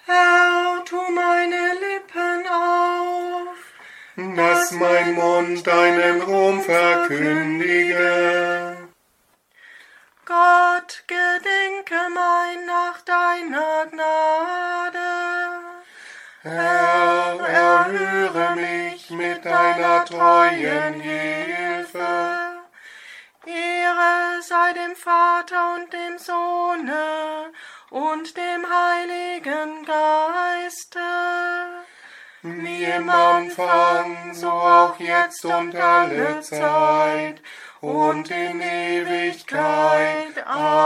Herr, tu meine Lippen auf, dass mein Mund deinen Ruhm verkündige. Gott, gedenke mein nach deiner Gnade. Herr, erhöre mich mit deiner treuen Hilfe. Ehre sei dem Vater und dem Sohne und dem Heiligen Geiste, wie im Anfang, so auch jetzt und alle Zeit und in Ewigkeit.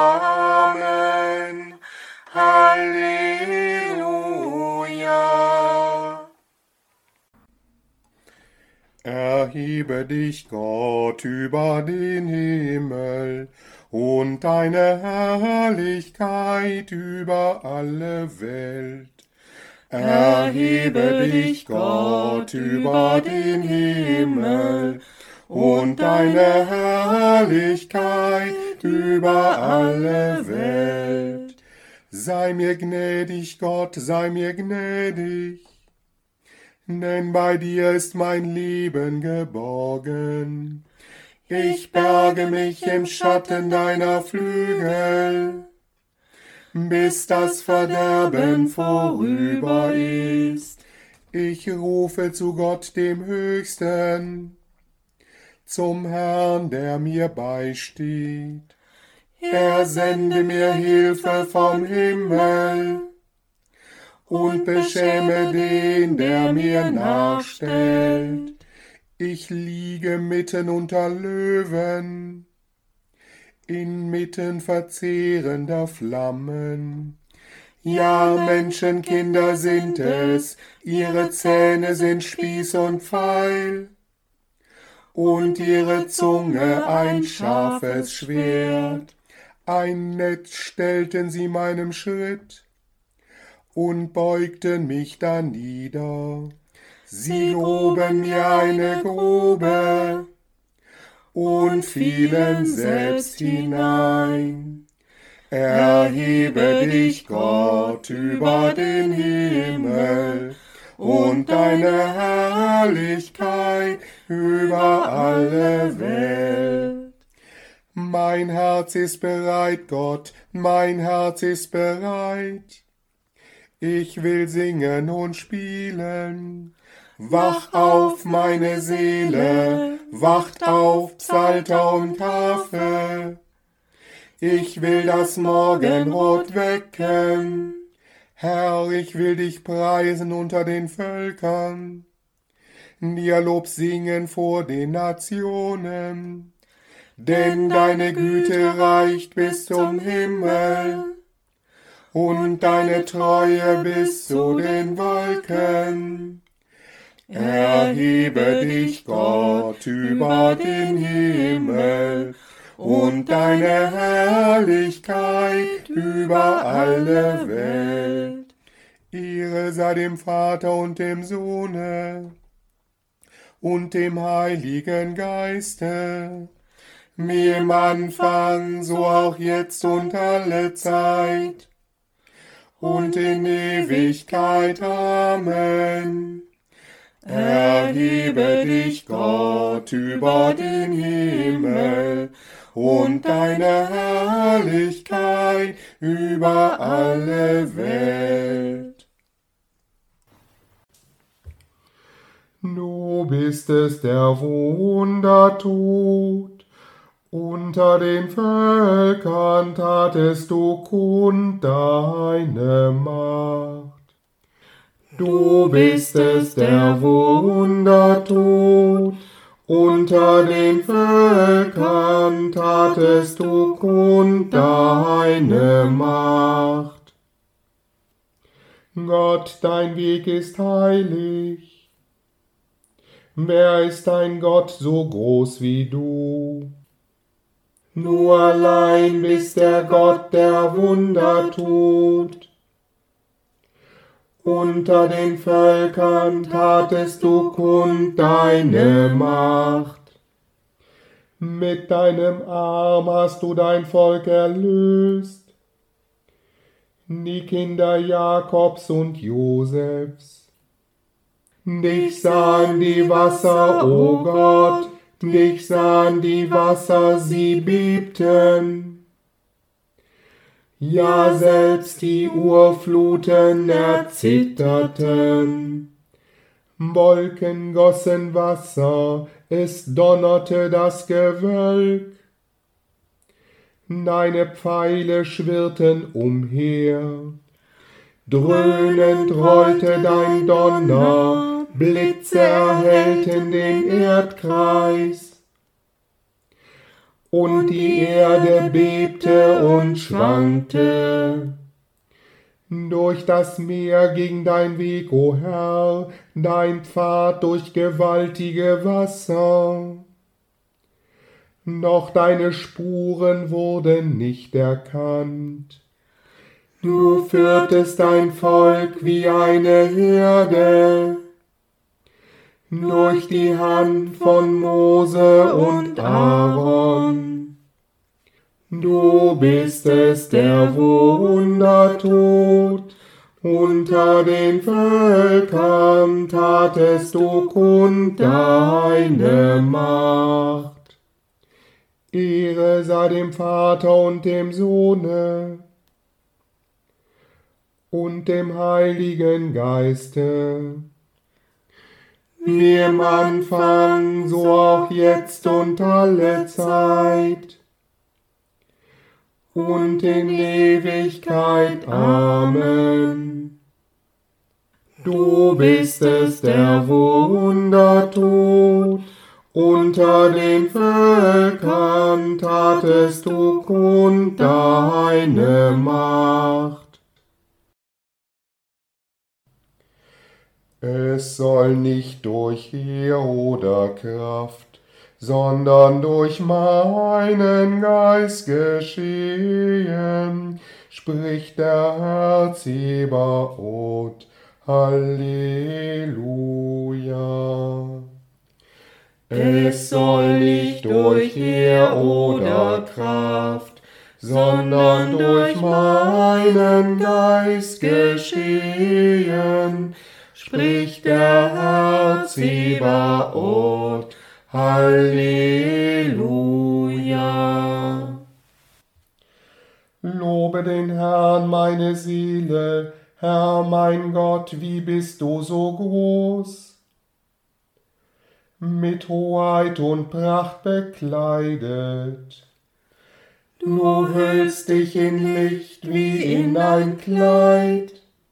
Amen. Halleluja. Erhebe dich, Gott, über den Himmel und deine Herrlichkeit über alle Welt. Erhebe dich, Gott, über den Himmel und deine Herrlichkeit über alle Welt. Sei mir gnädig, Gott, sei mir gnädig, denn bei dir ist mein Leben geborgen. Ich berge mich im Schatten deiner Flügel, bis das Verderben vorüber ist. Ich rufe zu Gott dem Höchsten, zum Herrn, der mir beisteht. Er sende mir Hilfe vom Himmel und beschäme den, der mir nachstellt. Ich liege mitten unter Löwen, inmitten verzehrender Flammen. Ja, Menschenkinder sind es, ihre Zähne sind Spieß und Pfeil, und ihre Zunge ein scharfes Schwert. Ein Netz stellten sie meinem Schritt und beugten mich danieder. Sie gruben mir eine Grube und fielen selbst hinein. Erhebe dich, Gott, über den Himmel und deine Herrlichkeit über alle Welt. Mein Herz ist bereit, Gott, mein Herz ist bereit. Ich will singen und spielen. Wach auf, meine Seele, wacht auf, Psalter und Harfe. Ich will das Morgenrot wecken. Herr, ich will dich preisen unter den Völkern, dir Lob singen vor den Nationen. Denn deine Güte reicht bis zum Himmel und deine Treue bis zu den Wolken. Erhebe dich, Gott, über den Himmel und deine Herrlichkeit über alle Welt. Ehre sei dem Vater und dem Sohne und dem Heiligen Geiste, wie im Anfang, so auch jetzt und alle Zeit und in Ewigkeit. Amen. Erhebe dich, Gott, über den Himmel und deine Herrlichkeit über alle Welt. Du bist es, der Wunder tut. Unter den Völkern tatest du kund deine Macht. Du bist es, der Wunder tut. Unter den Völkern tatest du kund deine Macht. Gott, dein Weg ist heilig. Wer ist ein Gott so groß wie du? Du allein bist der Gott, der Wunder tut. Unter den Völkern tatest du kund deine Macht. Mit deinem Arm hast du dein Volk erlöst. die Kinder Jakobs und Josefs. Dich sahen die Wasser, o Gott, dich sahen die Wasser, sie bebten. Ja, selbst die Urfluten erzitterten. Wolken gossen Wasser, es donnerte das Gewölk. Deine Pfeile schwirrten umher. Dröhnend rollte dein Donner, Blitze erhellten den Erdkreis. Und die Erde bebte und schwankte. Durch das Meer ging dein Weg, o Herr, dein Pfad durch gewaltige Wasser. Doch deine Spuren wurden nicht erkannt. Du führtest dein Volk wie eine Herde durch die Hand von Mose und Aaron. Du bist es, der Wunder tut, unter den Völkern tatest du kund deine Macht. Ehre sei dem Vater und dem Sohne und dem Heiligen Geiste, wie im Anfang, so auch jetzt und alle Zeit und in Ewigkeit. Amen. Du bist es, der Wunder tut, unter den Völkern tatest du kund deine Macht. Es soll nicht durch Heer oder Kraft, sondern durch meinen Geist geschehen, spricht der Herr Zebaoth. Halleluja. Es soll nicht durch Heer oder Kraft, sondern durch meinen Geist geschehen, spricht der Herr Zebaoth. Halleluja. Lobe den Herrn, meine Seele, Herr mein Gott, wie bist du so groß? Mit Hoheit und Pracht bekleidet. Du hüllst dich in Licht wie in ein Kleid.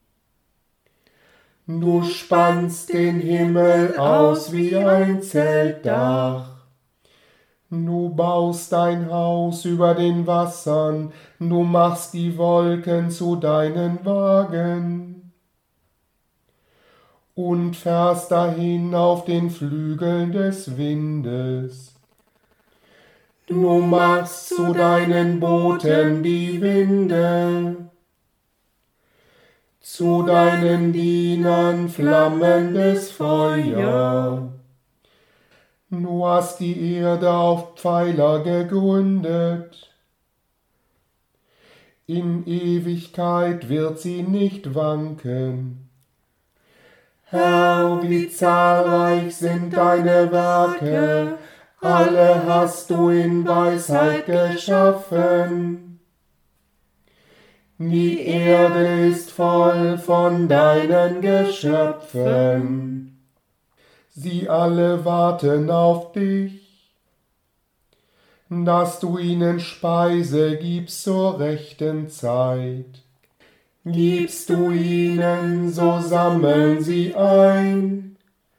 Du spannst den Himmel aus wie ein Zeltdach. Du baust dein Haus über den Wassern, du machst die Wolken zu deinen Wagen und fährst dahin auf den Flügeln des Windes. Du machst zu deinen Booten die Winde, zu deinen Dienern flammendes Feuer. Du hast die Erde auf Pfeiler gegründet. In Ewigkeit wird sie nicht wanken. Herr, wie zahlreich sind deine Werke, alle hast du in Weisheit geschaffen. Die Erde ist voll von deinen Geschöpfen. Sie alle warten auf dich, dass du ihnen Speise gibst zur rechten Zeit. Gibst du ihnen, so sammeln sie ein.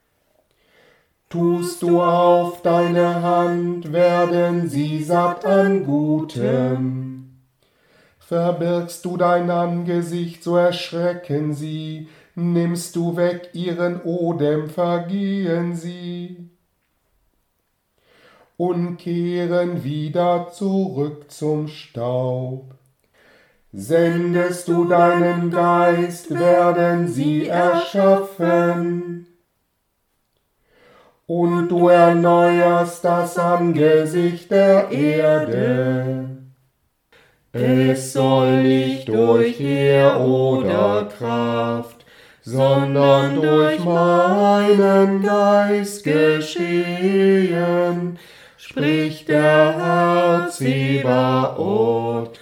Tust du auf deine Hand, werden sie satt an Gutem. Verbirgst du dein Angesicht, so erschrecken sie. Nimmst du weg ihren Odem, vergehen sie und kehren wieder zurück zum Staub. Sendest du deinen Geist, werden sie erschaffen, und du erneuerst das Angesicht der Erde. Es soll nicht durch Heer oder Kraft, sondern durch meinen Geist geschehen, spricht der Herr Zebaoth.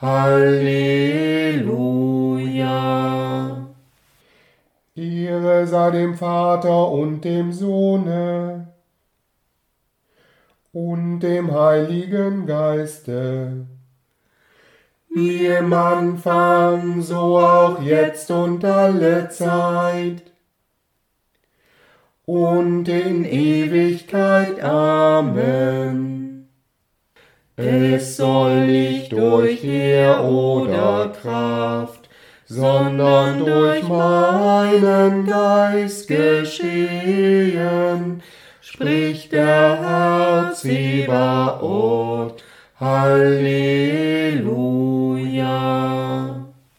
Halleluja. Ehre sei dem Vater und dem Sohne und dem Heiligen Geiste, wie im Anfang, so auch jetzt und alle Zeit und in Ewigkeit. Amen. Es soll nicht durch Heer oder Kraft, sondern durch meinen Geist geschehen, spricht der Herr Zebaoth. Halleluja.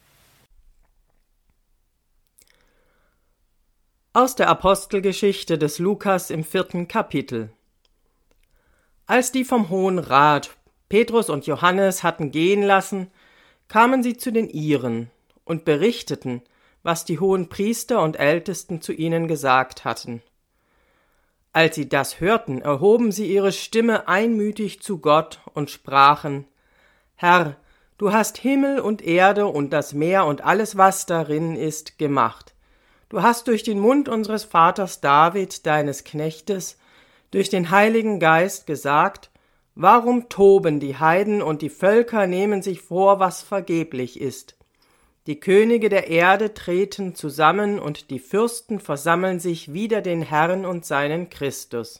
Aus der Apostelgeschichte des Lukas im 4. Kapitel. Als die vom Hohen Rat Petrus und Johannes hatten gehen lassen, kamen sie zu den Iren und berichteten, was die hohen Priester und Ältesten zu ihnen gesagt hatten. Als sie das hörten, erhoben sie ihre Stimme einmütig zu Gott und sprachen: Herr, du hast Himmel und Erde und das Meer und alles, was darin ist, gemacht. Du hast durch den Mund unseres Vaters David, deines Knechtes, durch den Heiligen Geist gesagt: Warum toben die Heiden und die Völker nehmen sich vor, was vergeblich ist? Die Könige der Erde treten zusammen und die Fürsten versammeln sich wider den Herrn und seinen Christus.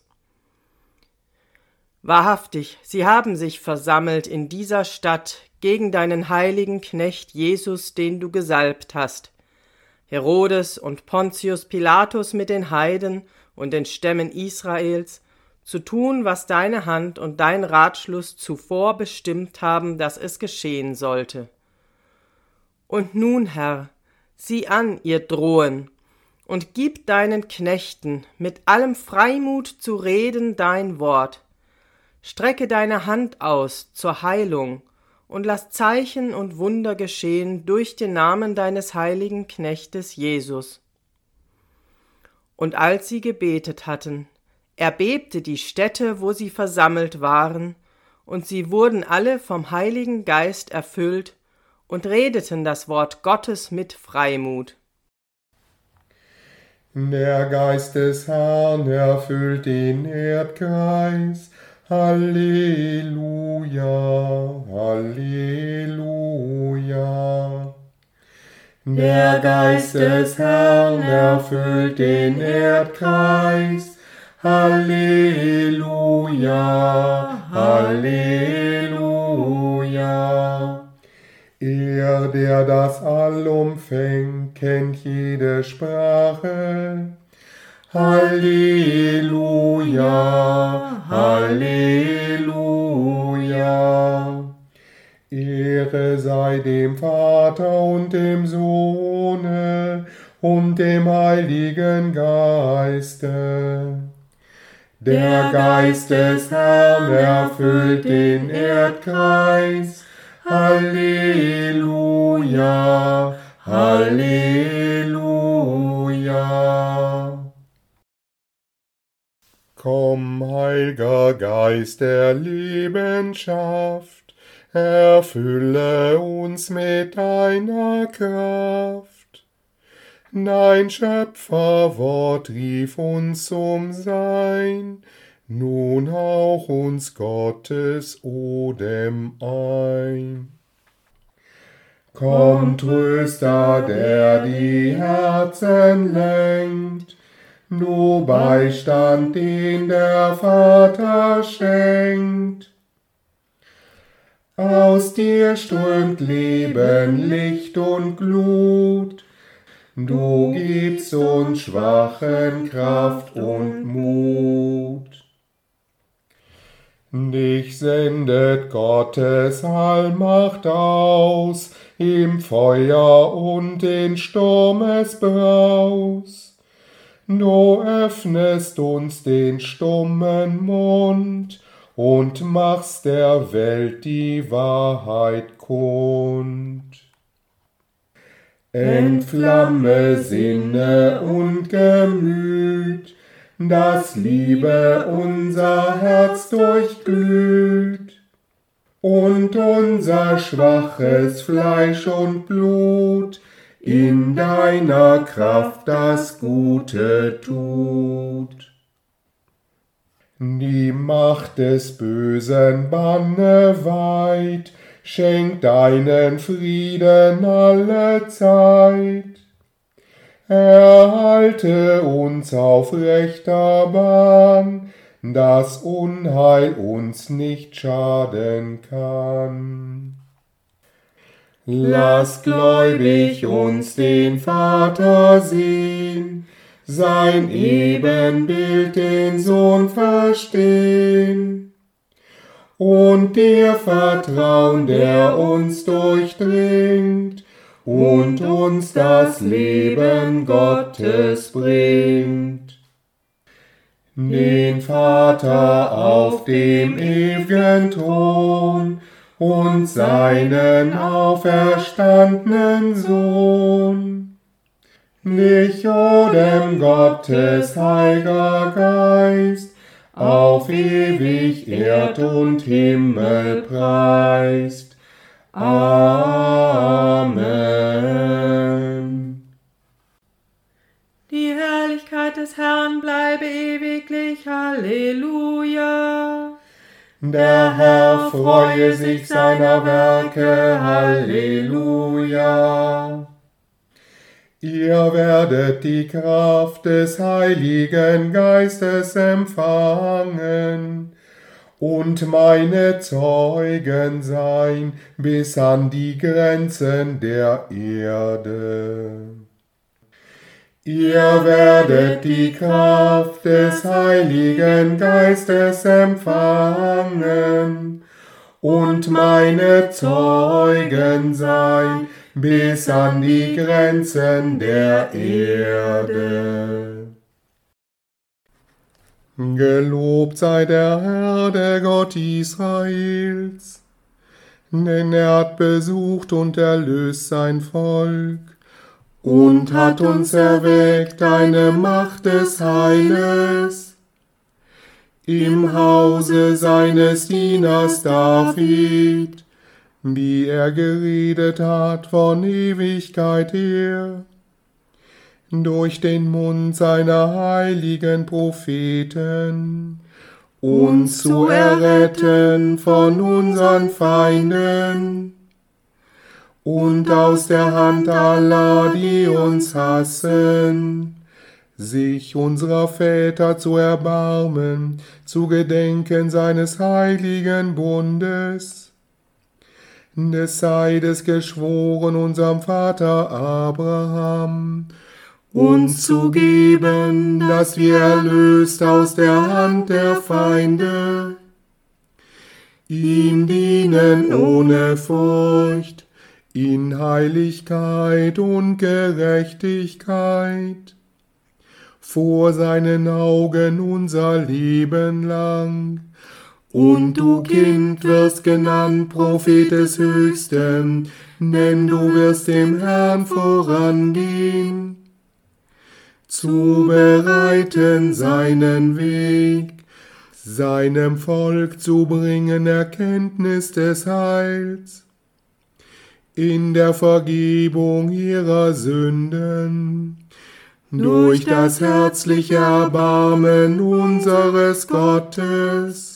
Wahrhaftig, sie haben sich versammelt in dieser Stadt gegen deinen heiligen Knecht Jesus, den du gesalbt hast. Herodes und Pontius Pilatus mit den Heiden und den Stämmen Israels, zu tun, was deine Hand und dein Ratschluss zuvor bestimmt haben, dass es geschehen sollte. Und nun, Herr, sieh an ihr Drohen, und gib deinen Knechten mit allem Freimut zu reden dein Wort. Strecke deine Hand aus zur Heilung und lass Zeichen und Wunder geschehen durch den Namen deines heiligen Knechtes Jesus. Und als sie gebetet hatten, erbebte die Stätte, wo sie versammelt waren, und sie wurden alle vom Heiligen Geist erfüllt und redeten das Wort Gottes mit Freimut. Der Geist des Herrn erfüllt den Erdkreis. Halleluja, Halleluja. Der Geist des Herrn erfüllt den Erdkreis. Halleluja, Halleluja. Er, der das All umfängt, kennt jede Sprache. Halleluja, Halleluja. Ehre sei dem Vater und dem Sohne und dem Heiligen Geiste. Der Geist des Herrn erfüllt den Erdkreis. Halleluja, Halleluja. Komm, Heiliger Geist der Lebenschaft, erfülle uns mit deiner Kraft. Dein Schöpferwort rief uns zum Sein, nun hauch uns Gottes Odem ein. Komm, Tröster, der die Herzen lenkt, du Beistand, den der Vater schenkt. Aus dir strömt Leben, Licht und Glut, du gibst uns Schwachen Kraft und Mut. Dich sendet Gottes Allmacht aus, im Feuer und in Sturmesbraus. Du öffnest uns den stummen Mund und machst der Welt die Wahrheit kund. Entflamme Sinne und Gemüt, dass Liebe unser Herz durchglüht und unser schwaches Fleisch und Blut in deiner Kraft das Gute tut. Die Macht des Bösen banne weit, schenk deinen Frieden alle Zeit. Erhalte uns auf rechter Bahn, dass Unheil uns nicht schaden kann. Lass gläubig uns den Vater sehen, sein Ebenbild den Sohn verstehen und dir vertrauen, der uns durchdringt und uns das Leben Gottes bringt. Den Vater auf dem ewigen Thron und seinen auferstandenen Sohn, dich, o dem Gottes heiliger Geist, auf ewig Erd und Himmel preist. Amen. Die Herrlichkeit des Herrn bleibe ewiglich. Halleluja. Der Herr freue sich seiner Werke. Halleluja. Ihr werdet die Kraft des Heiligen Geistes empfangen und meine Zeugen sein bis an die Grenzen der Erde. Ihr werdet die Kraft des Heiligen Geistes empfangen und meine Zeugen sein bis an die Grenzen der Erde. Gelobt sei der Herr, der Gott Israels, denn er hat besucht und erlöst sein Volk und hat uns erweckt eine Macht des Heiles im Hause seines Dieners David, wie er geredet hat von Ewigkeit her, durch den Mund seiner heiligen Propheten, uns zu erretten von unseren Feinden und aus der Hand aller, die uns hassen, sich unserer Väter zu erbarmen, zu gedenken seines heiligen Bundes, des Eides geschworen unserem Vater Abraham, uns zu geben, dass wir erlöst aus der Hand der Feinde, ihm dienen ohne Furcht, in Heiligkeit und Gerechtigkeit, vor seinen Augen unser Leben lang. Und du, Kind, wirst genannt Prophet des Höchsten, denn du wirst dem Herrn vorangehen, zu bereiten seinen Weg, seinem Volk zu bringen Erkenntnis des Heils, in der Vergebung ihrer Sünden, durch das herzliche Erbarmen unseres Gottes.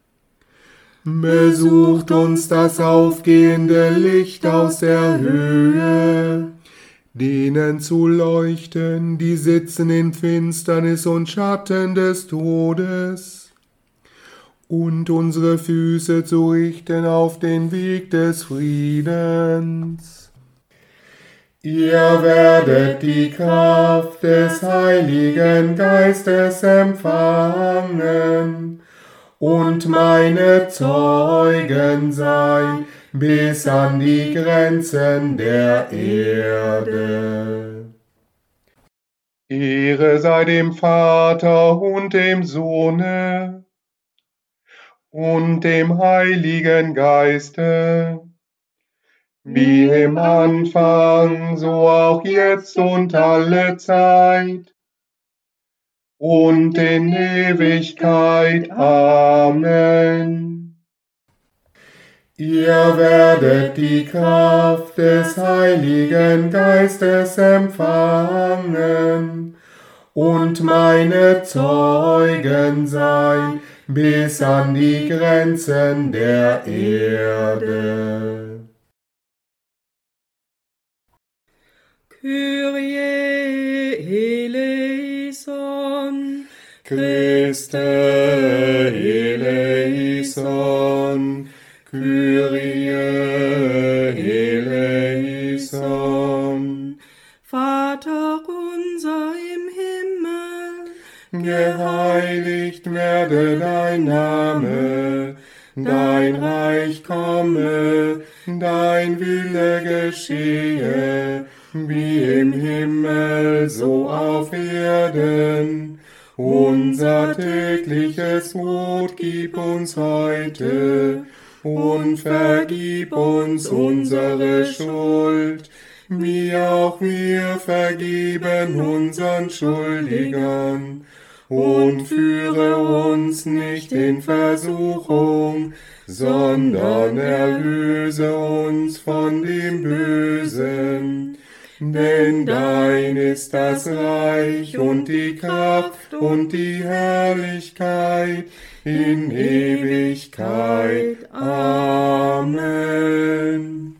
Besucht uns das aufgehende Licht aus der Höhe, denen zu leuchten, die sitzen in Finsternis und Schatten des Todes, und unsere Füße zu richten auf den Weg des Friedens. Ihr werdet die Kraft des Heiligen Geistes empfangen und meine Zeugen sein bis an die Grenzen der Erde. Ehre sei dem Vater und dem Sohne und dem Heiligen Geiste, wie im Anfang, so auch jetzt und alle Zeit und in Ewigkeit. Amen. Ihr werdet die Kraft des Heiligen Geistes empfangen und meine Zeugen sein bis an die Grenzen der Erde. Kyrie eleison, Christe eleison, Kyrie eleison. Vater unser im Himmel, Geheiligt werde dein Name, dein Reich komme, dein Wille geschehe, wie im Himmel, so auf Erden. Unser tägliches Brot gib uns heute und vergib uns unsere Schuld, wie auch wir vergeben unseren Schuldigern. Und führe uns nicht in Versuchung, sondern erlöse uns von dem Bösen. Denn dein ist das Reich und die Kraft und die Herrlichkeit in Ewigkeit. Amen.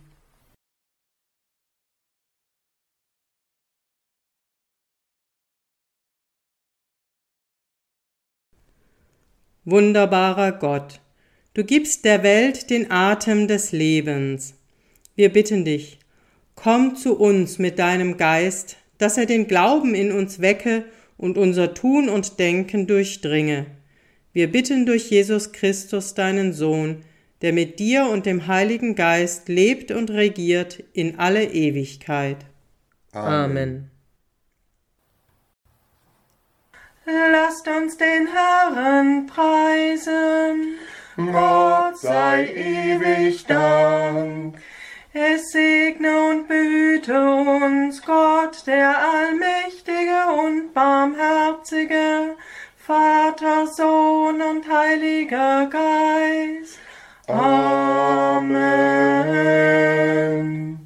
Wunderbarer Gott, du gibst der Welt den Atem des Lebens. Wir bitten dich, komm zu uns mit deinem Geist, dass er den Glauben in uns wecke und unser Tun und Denken durchdringe. Wir bitten durch Jesus Christus, deinen Sohn, der mit dir und dem Heiligen Geist lebt und regiert in alle Ewigkeit. Amen. Lasst uns den Herrn preisen. Gott sei ewig Dank. Es segne und behüte uns Gott, der allmächtige und barmherzige, Vater, Sohn und Heiliger Geist. Amen.